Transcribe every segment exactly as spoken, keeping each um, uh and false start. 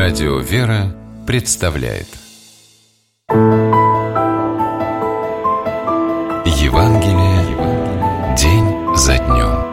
Радио «Вера» представляет Евангелие день за днем.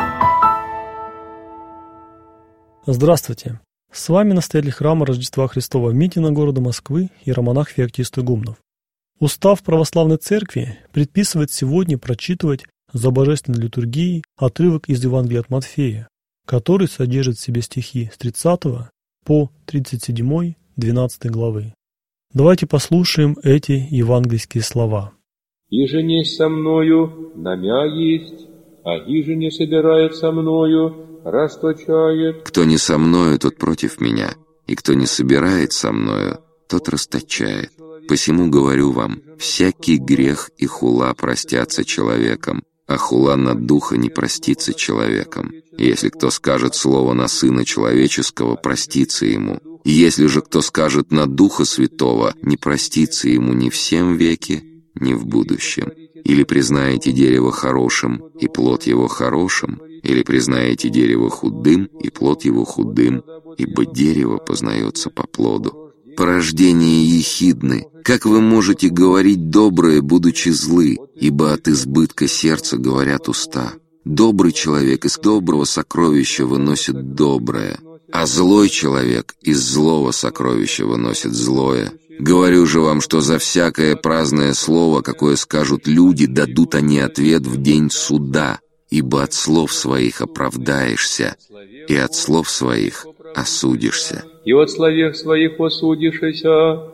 Здравствуйте! С вами настоятель храма Рождества Христова Митина города Москвы иеромонах Феоктист Игумнов. Устав Православной Церкви предписывает сегодня прочитывать за божественной литургией отрывок из Евангелия от Матфея, который содержит в себе стихи с тридцатого по тридцать седьмой двенадцатой главы. Давайте послушаем эти евангельские слова. «Иже не со мною, намя есть, а иже не собирает со мною, расточает». Кто не со мною, тот против меня, и кто не собирает со мною, тот расточает. Посему говорю вам, всякий грех и хула простятся человеком, а хула на духа не простится человеком. Если кто скажет слово на Сына Человеческого, простится ему. И если же кто скажет на Духа Святого, не простится ему ни в сем веке, ни в будущем. Или признаете дерево хорошим, и плод его хорошим, или признаете дерево худым, и плод его худым, ибо дерево познается по плоду. Порождение ехидны. Как вы можете говорить доброе, будучи злы, ибо от избытка сердца говорят уста? Добрый человек из доброго сокровища выносит доброе, а злой человек из злого сокровища выносит злое. Говорю же вам, что за всякое праздное слово, какое скажут люди, дадут они ответ в день суда, ибо от слов своих оправдаешься, и от слов своих осудишься. И от словех своих осудишься.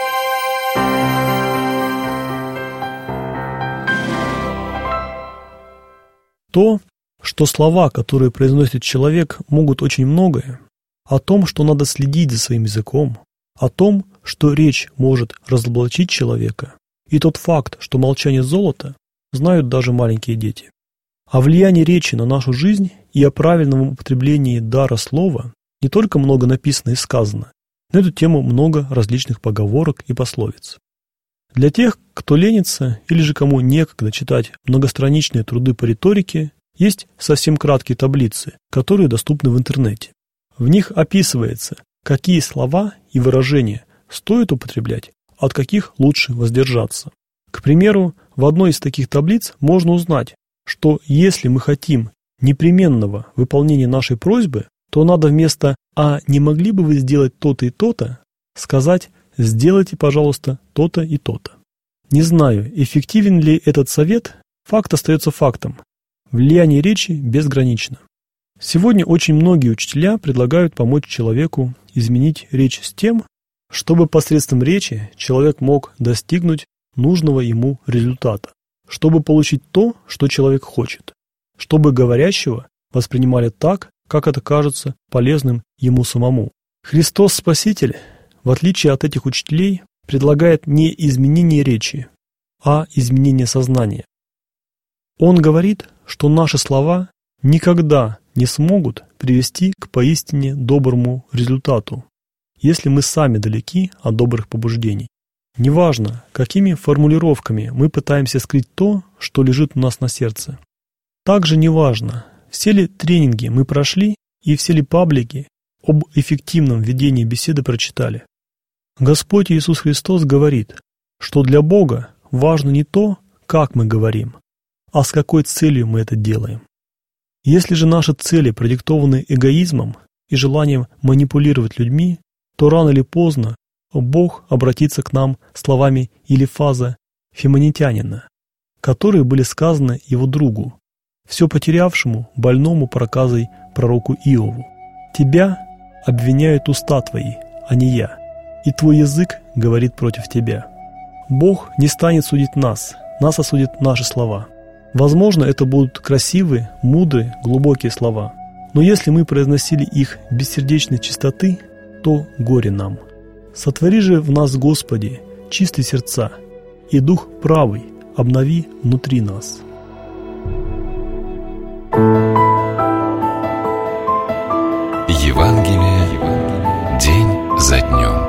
То, что слова, которые произносит человек, могут очень многое, о том, что надо следить за своим языком, о том, что речь может разоблачить человека, и тот факт, что молчание золото, знают даже маленькие дети. О влиянии речи на нашу жизнь и о правильном употреблении дара слова не только много написано и сказано, на эту тему много различных поговорок и пословиц. Для тех, кто ленится или же кому некогда читать многостраничные труды по риторике, есть совсем краткие таблицы, которые доступны в интернете. В них описывается, какие слова и выражения стоит употреблять, от каких лучше воздержаться. К примеру, в одной из таких таблиц можно узнать, что если мы хотим непременного выполнения нашей просьбы, то надо вместо «а не могли бы вы сделать то-то и то-то» сказать «сделайте, пожалуйста, то-то и то-то». Не знаю, эффективен ли этот совет, факт остается фактом. Влияние речи безгранично. Сегодня очень многие учителя предлагают помочь человеку изменить речь с тем, чтобы посредством речи человек мог достигнуть нужного ему результата, чтобы получить то, что человек хочет, чтобы говорящего воспринимали так, как это кажется полезным ему самому. Христос Спаситель, в отличие от этих учителей, предлагает не изменение речи, а изменение сознания. Он говорит, что наши слова никогда не смогут привести к поистине доброму результату, если мы сами далеки от добрых побуждений. Неважно, какими формулировками мы пытаемся скрыть то, что лежит у нас на сердце. Также неважно, все ли тренинги мы прошли и все ли паблики об эффективном ведении беседы прочитали. Господь Иисус Христос говорит, что для Бога важно не то, как мы говорим, а с какой целью мы это делаем. Если же наши цели продиктованы эгоизмом и желанием манипулировать людьми, то рано или поздно Бог обратится к нам словами Илифаза Фимонитянина, которые были сказаны его другу, все потерявшему, больному проказой пророку Иову. «Тебя обвиняют уста твои, а не я, и твой язык говорит против тебя». Бог не станет судить нас, нас осудят наши слова. Возможно, это будут красивые, мудрые, глубокие слова, но если мы произносили их без сердечной чистоты, то горе нам. Сотвори же в нас, Господи, чистые сердца, и дух правый обнови внутри нас. Евангелие день за днем.